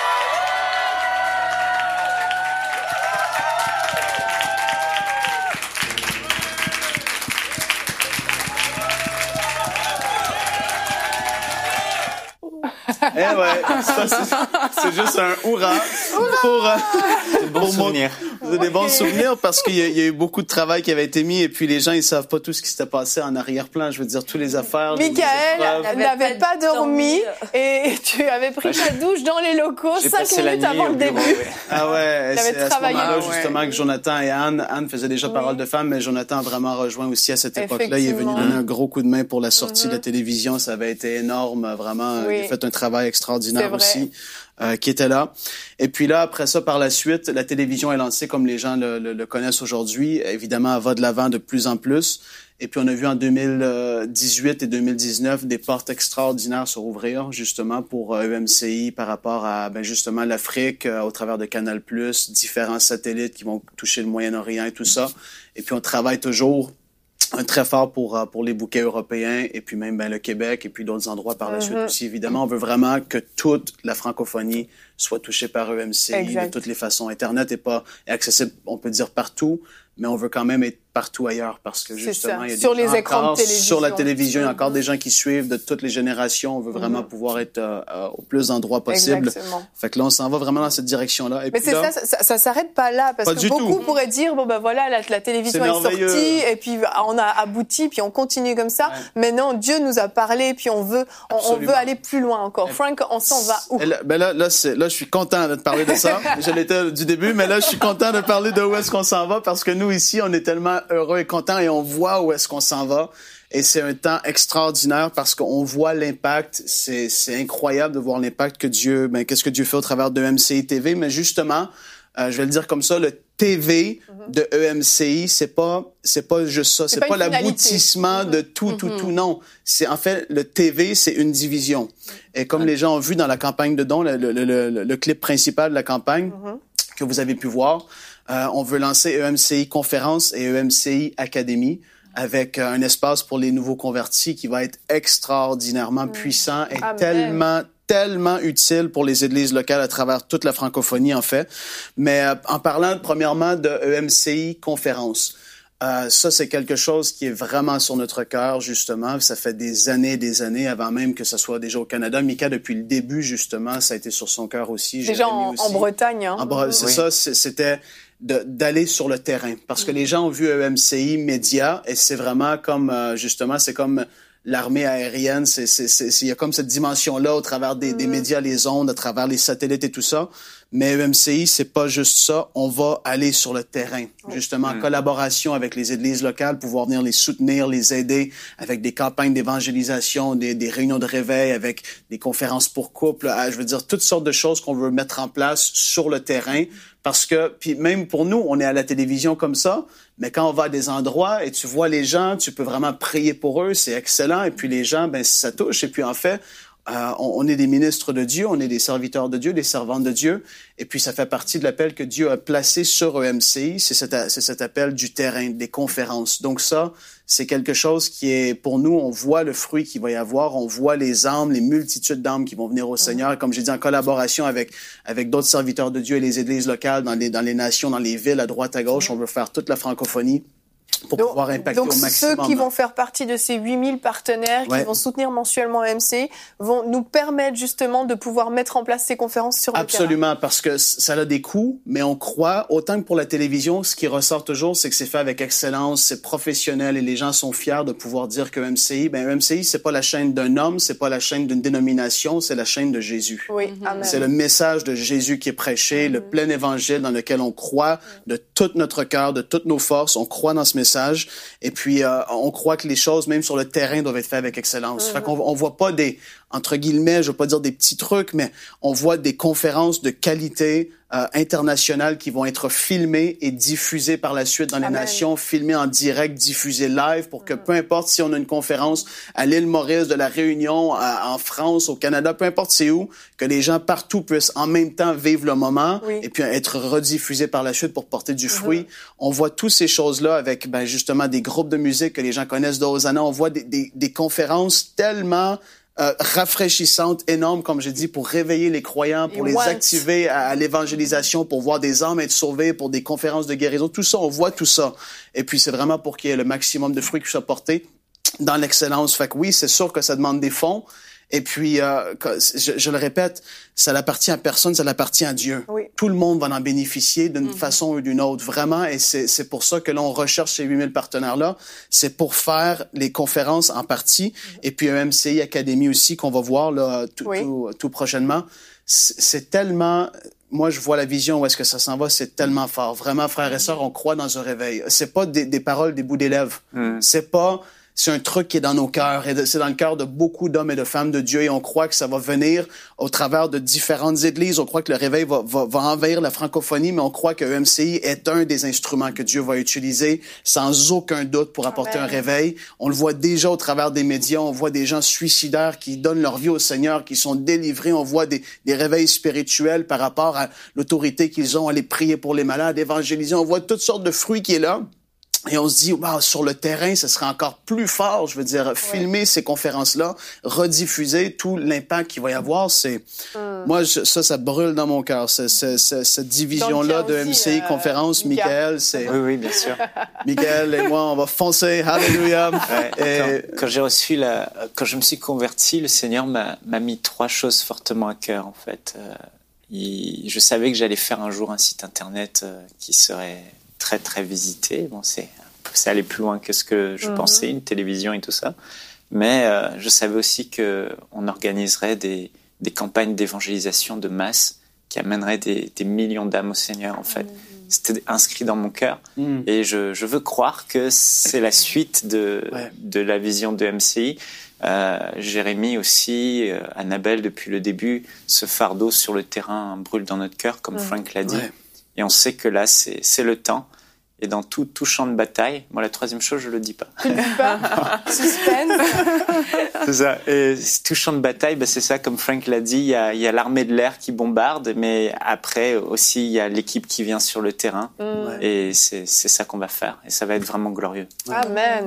Eh ouais, ça, c'est juste un hurrah pour des bons souvenirs. Des bons souvenirs parce qu'il y a eu beaucoup de travail qui avait été mis et puis les gens ils savent pas tout ce qui s'était passé en arrière-plan. Je veux dire tous les affaires. Michael n'avait pas dormi et tu avais pris ta douche dans les locaux 5 minutes avant le début. Ah ouais, c'est à ce moment-là justement que Jonathan et Anne faisaient déjà Paroles de femmes, mais Jonathan a vraiment rejoint aussi à cette époque-là. Il est venu donner un gros coup de main pour la sortie de la télévision. Ça avait été énorme, vraiment. Il a fait un travail extraordinaire aussi. Qui était là. Et puis là, après ça, par la suite, la télévision est lancée comme les gens le connaissent aujourd'hui. Évidemment, elle va de l'avant de plus en plus. Et puis, on a vu en 2018 et 2019 des portes extraordinaires se rouvrir, justement, pour EMCI par rapport à, justement, l'Afrique, au travers de Canal+, différents satellites qui vont toucher le Moyen-Orient et tout ça. Et puis, on travaille toujours très fort pour les bouquets européens et puis même le Québec et puis d'autres endroits par la suite aussi. Évidemment, on veut vraiment que toute la francophonie soit touchée par EMCI de toutes les façons. Internet est accessible, on peut dire, partout, mais on veut quand même être partout ailleurs parce que justement, il y a sur les écrans de télévision. Sur la télévision, il y a encore des gens qui suivent de toutes les générations. On veut vraiment pouvoir être au plus d'endroits possible. Exactement. Fait que là, on s'en va vraiment dans cette direction-là. Et mais puis c'est là, ça s'arrête pas là parce que beaucoup pourraient dire bon ben voilà la télévision est sortie et puis on a abouti puis on continue comme ça. Mais non, Dieu nous a parlé puis on veut aller plus loin encore. Frank, on s'en va où? Là, je suis content de te parler de ça. Je l'étais du début, mais là, je suis content de parler de où est-ce qu'on s'en va parce que nous ici, on est tellement heureux et contents et on voit où est-ce qu'on s'en va. Et c'est un temps extraordinaire parce qu'on voit l'impact. C'est incroyable de voir l'impact que qu'est-ce que Dieu fait au travers de EMCI TV. Mais justement, je vais le dire comme ça, le TV de EMCI, c'est pas juste ça. C'est pas l'aboutissement de tout, non. C'est, en fait, le TV, c'est une division. Et comme les gens ont vu dans la campagne de dons, le clip principal de la campagne, que vous avez pu voir, on veut lancer EMCI Conférence et EMCI Académie avec un espace pour les nouveaux convertis qui va être extraordinairement puissant et tellement utile pour les églises locales à travers toute la francophonie, en fait. Mais en parlant premièrement de EMCI Conférence, Ça, c'est quelque chose qui est vraiment sur notre cœur, justement. Ça fait des années, avant même que ça soit déjà au Canada. Mika, depuis le début, justement, ça a été sur son cœur aussi. Déjà en Bretagne. Hein. C'est ça, c'était d'aller sur le terrain. Parce que les gens ont vu EMCI Média, et c'est vraiment comme, justement, c'est comme l'armée aérienne. Il y a comme cette dimension-là au travers des médias, les ondes, à travers les satellites et tout ça. Mais EMCI, c'est pas juste ça. On va aller sur le terrain, justement, en collaboration avec les églises locales, pouvoir venir les soutenir, les aider avec des campagnes d'évangélisation, des réunions de réveil, avec des conférences pour couples. Je veux dire, toutes sortes de choses qu'on veut mettre en place sur le terrain. Parce que, puis même pour nous, on est à la télévision comme ça, mais quand on va à des endroits et tu vois les gens, tu peux vraiment prier pour eux, c'est excellent. Et puis les gens, ben ça touche. Et puis en fait, on est des ministres de Dieu, on est des serviteurs de Dieu, des servantes de Dieu. Et puis, ça fait partie de l'appel que Dieu a placé sur EMCI. C'est cet appel du terrain, des conférences. Donc ça, c'est quelque chose qui est, pour nous, on voit le fruit qu'il va y avoir, on voit les âmes, les multitudes d'âmes qui vont venir au Seigneur. Comme j'ai dit, en collaboration avec d'autres serviteurs de Dieu et les églises locales dans les nations, dans les villes, à droite, à gauche. On veut faire toute la francophonie pour pouvoir impacter au maximum. Donc, ceux qui vont faire partie de ces 8000 partenaires qui vont soutenir mensuellement MC vont nous permettre justement de pouvoir mettre en place ces conférences sur le terrain. Absolument, parce que ça a des coûts, mais on croit, autant que pour la télévision, ce qui ressort toujours, c'est que c'est fait avec excellence, c'est professionnel et les gens sont fiers de pouvoir dire que MCI, MCI, c'est pas la chaîne d'un homme, c'est pas la chaîne d'une dénomination, c'est la chaîne de Jésus. Oui, amen. C'est le message de Jésus qui est prêché, le plein évangile dans lequel on croit de tout notre cœur, de toutes nos forces, on croit dans ce message. Et puis, on croit que les choses, même sur le terrain, doivent être faites avec excellence. Fait qu'on on voit pas des, entre guillemets, je veux pas dire des petits trucs, mais on voit des conférences de qualité internationales qui vont être filmées et diffusées par la suite dans les nations, filmées en direct, diffusées live, pour que peu importe si on a une conférence à l'île Maurice, de la Réunion, en France, au Canada, peu importe c'est où, que les gens partout puissent en même temps vivre le moment et puis être rediffusés par la suite pour porter du fruit. On voit toutes ces choses-là avec justement des groupes de musique que les gens connaissent d'Hosanna. On voit des conférences tellement rafraîchissantes, énormes, comme j'ai dit, pour réveiller les croyants, pour les activer à l'évangélisation, pour voir des âmes être sauvées, pour des conférences de guérison. Tout ça, on voit tout ça. Et puis, c'est vraiment pour qu'il y ait le maximum de fruits qui soient portés dans l'excellence. Fait que oui, c'est sûr que ça demande des fonds. Et puis, je le répète, ça n'appartient à personne, ça appartient à Dieu. Oui. Tout le monde va en bénéficier d'une façon ou d'une autre, vraiment. Et c'est pour ça que l'on recherche ces 8000 partenaires-là. C'est pour faire les conférences en partie. Et puis, un MCI Academy aussi qu'on va voir là, tout prochainement. C'est tellement... Moi, je vois la vision où est-ce que ça s'en va, c'est tellement fort. Vraiment, frères et sœurs, on croit dans un réveil. C'est pas des paroles des bouts des lèvres. C'est un truc qui est dans nos cœurs et c'est dans le cœur de beaucoup d'hommes et de femmes de Dieu et on croit que ça va venir au travers de différentes églises. On croit que le réveil va envahir la francophonie, mais on croit que EMCI est un des instruments que Dieu va utiliser sans aucun doute pour apporter un réveil. On le voit déjà au travers des médias. On voit des gens suicidaires qui donnent leur vie au Seigneur, qui sont délivrés. On voit des réveils spirituels par rapport à l'autorité qu'ils ont à aller prier pour les malades, évangéliser. On voit toutes sortes de fruits qui est là. Et on se dit, wow, sur le terrain, ce serait encore plus fort. Je veux dire, filmer ces conférences-là, rediffuser tout l'impact qu'il va y avoir, c'est, moi, ça brûle dans mon cœur. Cette division-là de MCI conférence, Michael, c'est. Oui, bien sûr. Michael et moi, on va foncer. Hallelujah. Quand je me suis converti, le Seigneur m'a mis 3 choses fortement à cœur, en fait. Je savais que j'allais faire un jour un site internet qui serait très très visité. Bon, c'est aller plus loin que ce que je pensais, une télévision et tout ça. Mais je savais aussi que on organiserait des campagnes d'évangélisation de masse qui amèneraient des millions d'âmes au Seigneur. En fait, c'était inscrit dans mon cœur. Et je veux croire que c'est la suite de la vision de MCI. Jérémie aussi, Annabelle depuis le début, ce fardeau sur le terrain brûle dans notre cœur, comme Frank l'a dit. Et on sait que là, c'est le temps. Et dans tout champ de bataille, moi, la 3e chose, je le dis pas. Tu le dis pas. Suspense. C'est ça. Et tout champ de bataille, c'est ça, comme Frank l'a dit, il y a l'armée de l'air qui bombarde, mais après aussi, il y a l'équipe qui vient sur le terrain. Et c'est ça qu'on va faire. Et ça va être vraiment glorieux. Amen.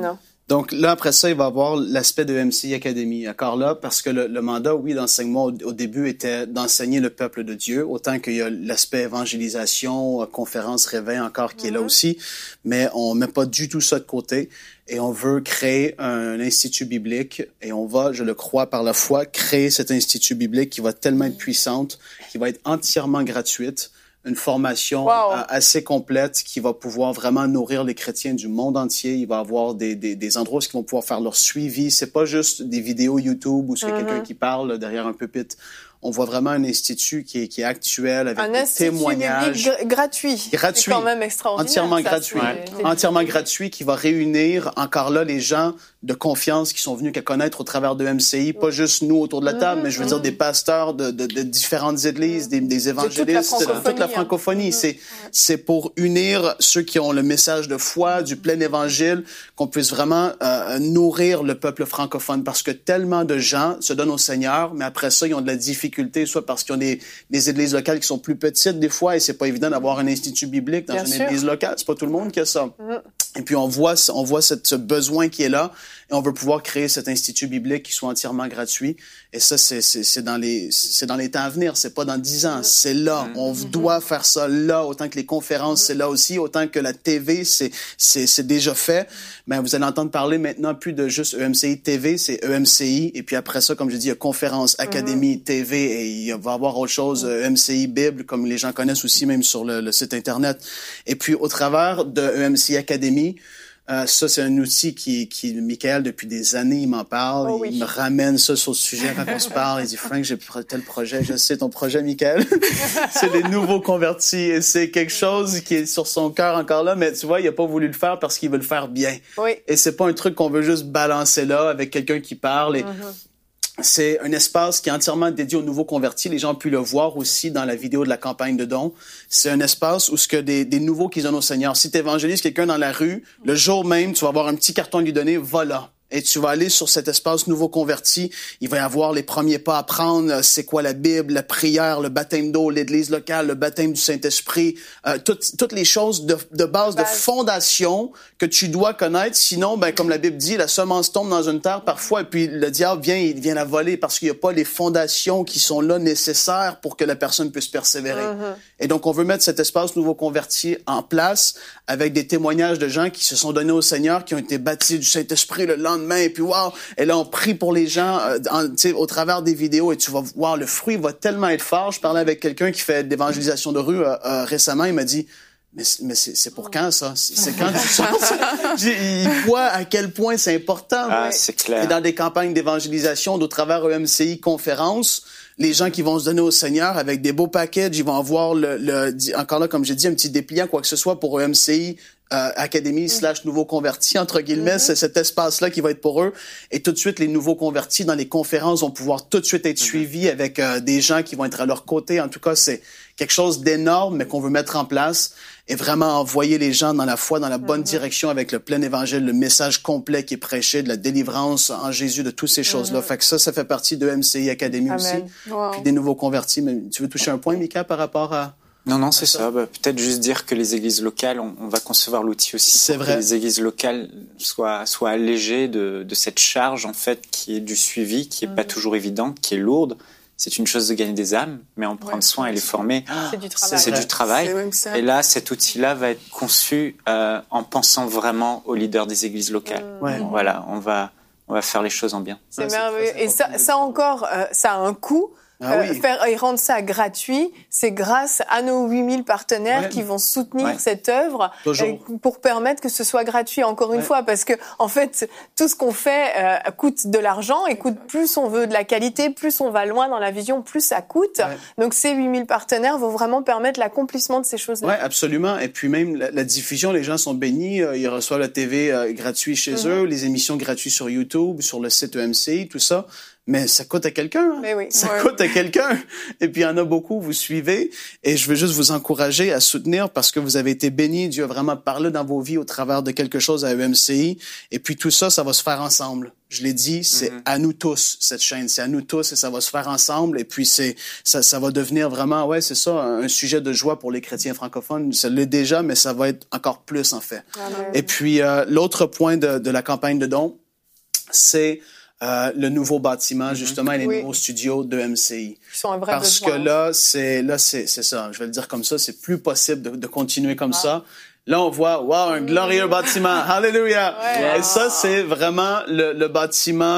Donc là, après ça, il va y avoir l'aspect de MCI Academy. Encore là, parce que le mandat, oui, d'enseignement au début était d'enseigner le peuple de Dieu, autant qu'il y a l'aspect évangélisation, conférence, réveil encore qui est là aussi, mais on met pas du tout ça de côté et on veut créer un institut biblique et on va, je le crois par la foi, créer cet institut biblique qui va tellement être puissante, qui va être entièrement gratuite. Une formation assez complète qui va pouvoir vraiment nourrir les chrétiens du monde entier. Il va y avoir des endroits où ils vont pouvoir faire leur suivi. C'est pas juste des vidéos YouTube où c'est quelqu'un qui parle derrière un pupitre. On voit vraiment un institut qui est actuel avec des témoignages. Gratuit. C'est quand même extraordinaire. Entièrement gratuit. Entièrement gratuit qui va réunir encore là les gens de confiance qui sont venus qu'à connaître au travers de MCI, pas juste nous autour de la table, mais je veux dire des pasteurs de différentes églises, des évangélistes, de toute la francophonie. C'est pour unir ceux qui ont le message de foi, du plein évangile, qu'on puisse vraiment nourrir le peuple francophone parce que tellement de gens se donnent au Seigneur, mais après ça, ils ont de la difficulté, soit parce qu'ils ont des églises locales qui sont plus petites des fois et c'est pas évident d'avoir un institut biblique dans une église locale. C'est pas tout le monde qui a ça. Et puis on voit ce besoin qui est là et on veut pouvoir créer cet institut biblique qui soit entièrement gratuit. Et ça, c'est dans les temps à venir. C'est pas dans 10 ans. C'est là. On doit faire ça là. Autant que les conférences, c'est là aussi. Autant que la TV, c'est déjà fait. Ben, vous allez entendre parler maintenant plus de juste EMCI TV, c'est EMCI. Et puis après ça, comme je dis, il y a conférences, académie, TV et il va y avoir autre chose, EMCI Bible, comme les gens connaissent aussi même sur le site Internet. Et puis au travers de EMCI Academy, ça, c'est un outil qui Michael, depuis des années, il m'en parle. Il me ramène ça sur le sujet quand on se parle. Il dit, Frank, j'ai tel projet. Je sais ton projet, Michael. C'est les nouveaux convertis. Et c'est quelque chose qui est sur son cœur encore là. Mais tu vois, il a pas voulu le faire parce qu'il veut le faire bien. Et c'est pas un truc qu'on veut juste balancer là avec quelqu'un qui parle. Et c'est un espace qui est entièrement dédié aux nouveaux convertis. Les gens ont pu le voir aussi dans la vidéo de la campagne de dons. C'est un espace où ce que des nouveaux qui donnent au Seigneur. Si tu évangélises quelqu'un dans la rue, le jour même, tu vas avoir un petit carton à lui donner, va là. Et tu vas aller sur cet espace nouveau converti. Il va y avoir les premiers pas à prendre. C'est quoi la Bible, la prière, le baptême d'eau, l'église locale, le baptême du Saint-Esprit. Toutes les choses de base, de fondation que tu dois connaître. Sinon, ben, comme la Bible dit, la semence tombe dans une terre parfois et puis le diable il vient la voler parce qu'il n'y a pas les fondations qui sont là nécessaires pour que la personne puisse persévérer. Et donc, on veut mettre cet espace nouveau converti en place avec des témoignages de gens qui se sont donnés au Seigneur, qui ont été baptisés du Saint-Esprit le lendemain. Et puis, wow! Et là, on prie pour les gens au travers des vidéos et tu vas voir, le fruit va tellement être fort. Je parlais avec quelqu'un qui fait de l'évangélisation de rue récemment. Il m'a dit, mais c'est pour quand, ça? C'est quand tu sors ça? Il voit à quel point c'est important. C'est clair. Et dans des campagnes d'évangélisation, au travers EMCI conférences, les gens qui vont se donner au Seigneur avec des beaux packages, ils vont avoir encore là, comme j'ai dit, un petit dépliant, quoi que ce soit pour EMCI, Académie / nouveaux convertis, entre guillemets, c'est cet espace-là qui va être pour eux. Et tout de suite, les nouveaux convertis dans les conférences vont pouvoir tout de suite être suivis avec des gens qui vont être à leur côté. En tout cas, c'est quelque chose d'énorme, mais qu'on veut mettre en place et vraiment envoyer les gens dans la foi, dans la bonne direction avec le plein évangile, le message complet qui est prêché, de la délivrance en Jésus, de toutes ces choses-là. Fait que ça fait partie de MCI Academy aussi. Puis des nouveaux convertis. Mais tu veux toucher un point, Mika, par rapport à... Non, c'est ça. Peut-être juste dire que les églises locales, on va concevoir l'outil aussi pour que les églises locales soient allégées de cette charge, en fait, qui est du suivi, qui est pas toujours évidente, qui est lourde. C'est une chose de gagner des âmes, mais en prendre soin et les former, c'est du travail. Et là, cet outil-là va être conçu en pensant vraiment aux leaders des églises locales. Voilà, on va faire les choses en bien. C'est merveilleux. Et ça encore, ça a un coût. Faire et rendre ça gratuit, c'est grâce à nos 8000 partenaires qui vont soutenir cette œuvre pour permettre que ce soit gratuit encore une fois, parce que en fait tout ce qu'on fait coûte de l'argent et plus on veut de la qualité, plus on va loin dans la vision, plus ça coûte. Donc ces 8000 partenaires vont vraiment permettre l'accomplissement de ces choses-là. Ouais, absolument. Et puis même la diffusion, les gens sont bénis, ils reçoivent la TV gratuit chez eux, les émissions gratuites sur YouTube, sur le site EMCI, tout ça. mais ça coûte à quelqu'un. Hein? Mais oui. Ça coûte à quelqu'un. Et puis, il y en a beaucoup, vous suivez. Et je veux juste vous encourager à soutenir parce que vous avez été bénis. Dieu a vraiment parlé dans vos vies au travers de quelque chose à EMCI. Et puis, tout ça, ça va se faire ensemble. Je l'ai dit, c'est à nous tous, cette chaîne. C'est à nous tous et ça va se faire ensemble. Et puis, ça va devenir vraiment, ouais, c'est ça, un sujet de joie pour les chrétiens francophones. Ça l'est déjà, mais ça va être encore plus, en fait. Amen. Et puis, l'autre point de la campagne de dons, c'est le nouveau bâtiment, justement, et les nouveaux studios de MCI. Ils sont un vrai Parce besoin. que là, c'est ça. Je vais le dire comme ça. C'est plus possible de continuer comme ça. Là, on voit, wow, un glorieux bâtiment. Hallelujah! Ouais. Et ça, c'est vraiment le bâtiment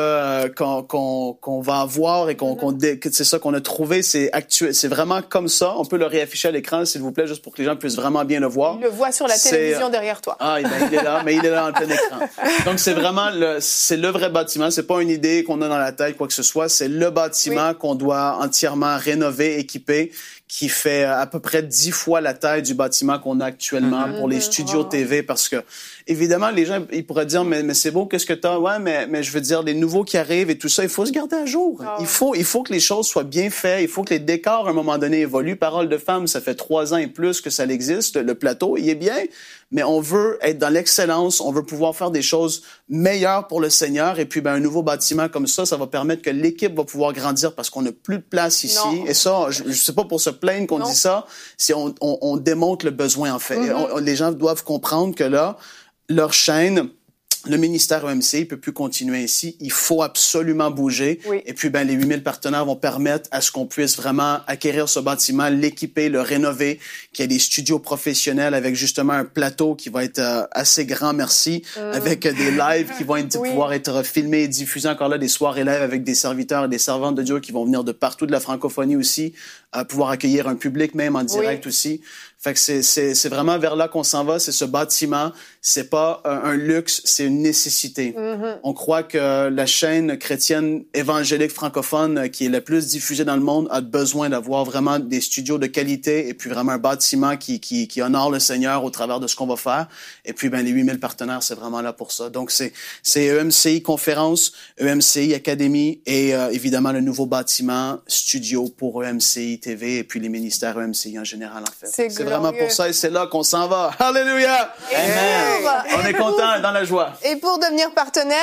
qu'on va avoir et que c'est ça qu'on a trouvé. C'est actuel. C'est vraiment comme ça. On peut le réafficher à l'écran, s'il vous plaît, juste pour que les gens puissent vraiment bien le voir. Il le voit sur la télévision derrière toi. Ah, ben, il est là, mais il est là en plein écran. Donc, c'est vraiment c'est le vrai bâtiment. C'est pas une idée qu'on a dans la tête, quoi que ce soit. C'est le bâtiment qu'on doit entièrement rénover, équiper, qui fait à peu près 10 fois la taille du bâtiment qu'on a actuellement pour les studios TV, parce que, évidemment, les gens, ils pourraient dire, mais c'est beau, qu'est-ce que t'as? Ouais, mais je veux dire, les nouveaux qui arrivent et tout ça, il faut se garder à jour. Il faut que les choses soient bien faites. Il faut que les décors, à un moment donné, évoluent. Parole de femme, ça fait 3 ans et plus que ça existe. Le plateau, il est bien, mais on veut être dans l'excellence. On veut pouvoir faire des choses meilleures pour le Seigneur. Et puis, un nouveau bâtiment comme ça va permettre que l'équipe va pouvoir grandir parce qu'on n'a plus de place ici. Non. Et ça, je sais pas pour se plaindre qu'on dit ça, c'est on démontre le besoin, en fait. Les gens doivent comprendre que là, leur chaîne, le ministère EMCI peut plus continuer ainsi. Il faut absolument bouger. Oui. Et puis, les 8000 partenaires vont permettre à ce qu'on puisse vraiment acquérir ce bâtiment, l'équiper, le rénover, qu'il y ait des studios professionnels avec justement un plateau qui va être assez grand, merci, avec des lives qui vont pouvoir être filmés et diffusés. Encore là, des soirées live avec des serviteurs et des servantes de Dieu qui vont venir de partout de la francophonie aussi, pouvoir accueillir un public même en direct aussi. Fait que c'est vraiment vers là qu'on s'en va. C'est ce bâtiment. C'est pas un luxe, c'est une nécessité. On croit que la chaîne chrétienne évangélique francophone qui est la plus diffusée dans le monde a besoin d'avoir vraiment des studios de qualité et puis vraiment un bâtiment qui honore le Seigneur au travers de ce qu'on va faire. Et puis, les 8000 partenaires, c'est vraiment là pour ça. Donc, c'est EMCI Conférence, EMCI Académie et évidemment le nouveau bâtiment studio pour EMCI TV et puis les ministères EMCI en général, en fait. C'est vraiment pour ça et c'est là qu'on s'en va. Hallelujah! Amen! On est content, dans la joie. Et pour devenir partenaire,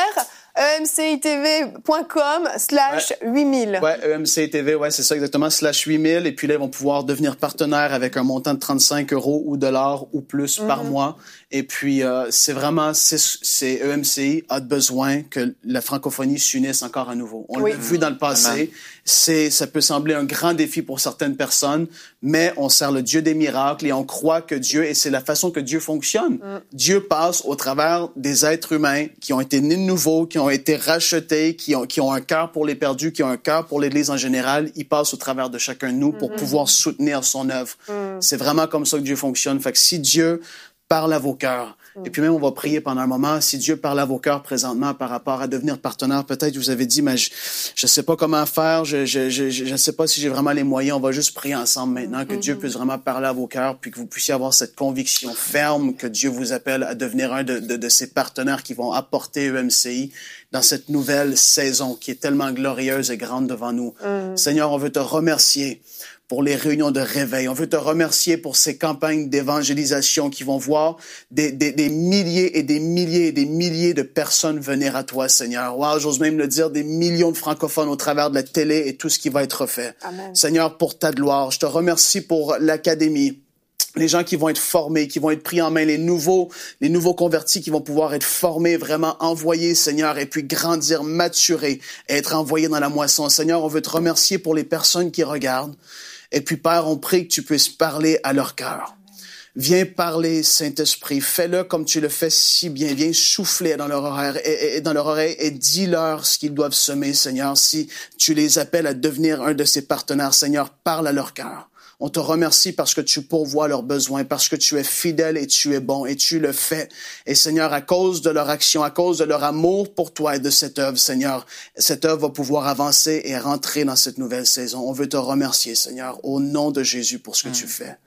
emcitv.com/8000. Ouais, EMCI-TV, ouais, c'est ça exactement, /8000. Et puis là, ils vont pouvoir devenir partenaires avec un montant de 35 € ou dollars ou plus par mois. Et puis, c'est vraiment, c'est EMCI a besoin que la francophonie s'unisse encore à nouveau. On l'a vu dans le passé. Ça peut sembler un grand défi pour certaines personnes, mais on sert le Dieu des miracles et on croit que Dieu, et c'est la façon que Dieu fonctionne. Dieu passe au travers des êtres humains qui ont été nés de nouveau, qui ont été rachetés, qui ont un cœur pour les perdus, qui ont un cœur pour l'Église en général. Il passe au travers de chacun de nous pour pouvoir soutenir son œuvre. C'est vraiment comme ça que Dieu fonctionne. Fait que si Dieu parle à vos cœurs. Et puis même, on va prier pendant un moment. Si Dieu parle à vos cœurs présentement par rapport à devenir partenaire, peut-être vous avez dit, mais je sais pas comment faire, je sais pas si j'ai vraiment les moyens. On va juste prier ensemble maintenant, que Dieu puisse vraiment parler à vos cœurs, puis que vous puissiez avoir cette conviction ferme que Dieu vous appelle à devenir un de ces partenaires qui vont apporter EMCI dans cette nouvelle saison qui est tellement glorieuse et grande devant nous. Seigneur, on veut te remercier pour les réunions de réveil. On veut te remercier pour ces campagnes d'évangélisation qui vont voir des milliers et des milliers et des milliers de personnes venir à toi, Seigneur. Wow, j'ose même le dire, des millions de francophones au travers de la télé et tout ce qui va être fait. Amen. Seigneur, pour ta gloire, je te remercie pour l'académie. Les gens qui vont être formés, qui vont être pris en main, les nouveaux convertis qui vont pouvoir être formés, vraiment envoyés, Seigneur, et puis grandir, maturer, et être envoyés dans la moisson. Seigneur, on veut te remercier pour les personnes qui regardent. Et puis, Père, on prie que tu puisses parler à leur cœur. Viens parler, Saint-Esprit. Fais-le comme tu le fais si bien. Viens souffler dans leur oreille et dis-leur ce qu'ils doivent semer, Seigneur. Si tu les appelles à devenir un de ces partenaires, Seigneur, parle à leur cœur. On te remercie parce que tu pourvois leurs besoins, parce que tu es fidèle et tu es bon et tu le fais. Et Seigneur, à cause de leur action, à cause de leur amour pour toi et de cette œuvre, Seigneur, cette œuvre va pouvoir avancer et rentrer dans cette nouvelle saison. On veut te remercier, Seigneur, au nom de Jésus pour ce que tu fais.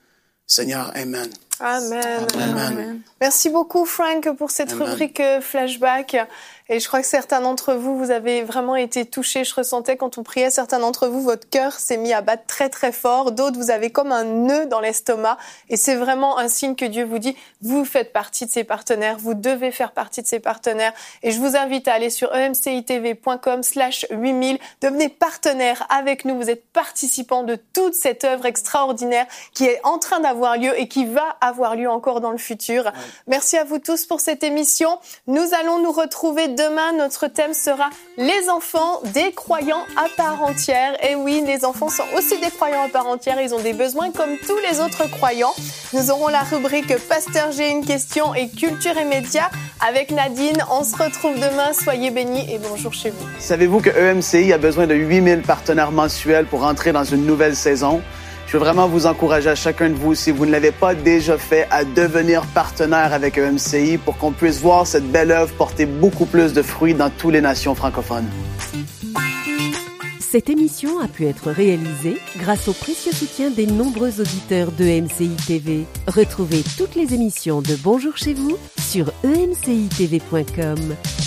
Seigneur, Amen. Amen. Amen. Merci beaucoup, Frank, pour cette Amen. rubrique Flashback. Et je crois que certains d'entre vous, vous avez vraiment été touchés. Je ressentais quand on priait, certains d'entre vous, votre cœur s'est mis à battre très très fort. D'autres, vous avez comme un nœud dans l'estomac. Et c'est vraiment un signe que Dieu vous dit, vous faites partie de ses partenaires, vous devez faire partie de ses partenaires. Et je vous invite à aller sur emcitv.com/8000. Devenez partenaire avec nous. Vous êtes participants de toute cette œuvre extraordinaire qui est en train d'avoir lieu et qui va avoir lieu encore dans le futur. Ouais. Merci à vous tous pour cette émission. Nous allons nous retrouver demain. Notre thème sera les enfants des croyants à part entière. Et oui, les enfants sont aussi des croyants à part entière. Ils ont des besoins comme tous les autres croyants. Nous aurons la rubrique Pasteur, j'ai une question et culture et médias avec Nadine. On se retrouve demain. Soyez bénis et bonjour chez vous. Savez-vous que EMCI a besoin de 8000 partenaires mensuels pour entrer dans une nouvelle saison? Je veux vraiment vous encourager à chacun de vous, si vous ne l'avez pas déjà fait, à devenir partenaire avec EMCI pour qu'on puisse voir cette belle œuvre porter beaucoup plus de fruits dans toutes les nations francophones. Cette émission a pu être réalisée grâce au précieux soutien des nombreux auditeurs de EMCI TV. Retrouvez toutes les émissions de Bonjour chez vous sur emcitv.com.